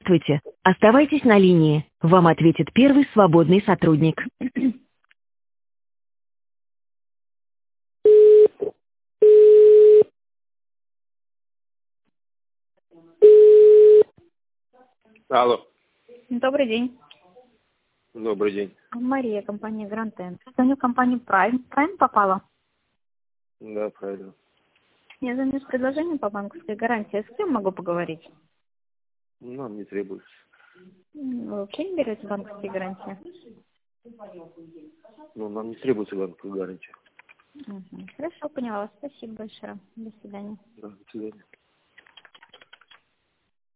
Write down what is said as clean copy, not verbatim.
Здравствуйте. Оставайтесь на линии. Вам ответит первый свободный сотрудник. Алло, Добрый день. добрый день. Мария, компания Grand End. Звоню в компанию Prime. Prime попала. Да, правильно. Я звоню с предложением по банковской гарантии. С кем могу поговорить? Нам не требуется. Вы вообще не берете банковские гарантии? Ну, нам не требуется банковская гарантия. Хорошо, поняла вас. Спасибо большое. До свидания. Да, до свидания.